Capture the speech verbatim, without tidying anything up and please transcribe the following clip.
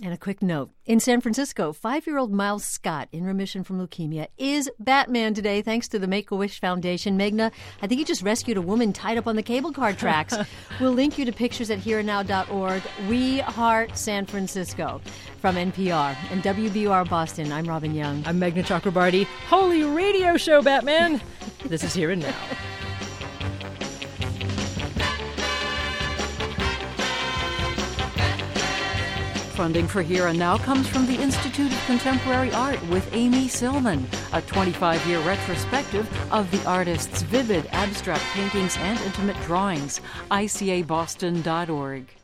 And a quick note. In San Francisco, five-year-old Miles Scott, in remission from leukemia, is Batman today, thanks to the Make-A-Wish Foundation. Megna, I think he just rescued a woman tied up on the cable car tracks. We'll link you to pictures at here and now dot org. We Heart San Francisco. From N P R and W B U R Boston, I'm Robin Young. I'm Megna Chakrabarty. Holy radio show, Batman! This is Here and Now. Funding for Here and Now comes from the Institute of Contemporary Art with Amy Silman, a twenty-five-year retrospective of the artist's vivid abstract paintings and intimate drawings. I C A Boston dot org.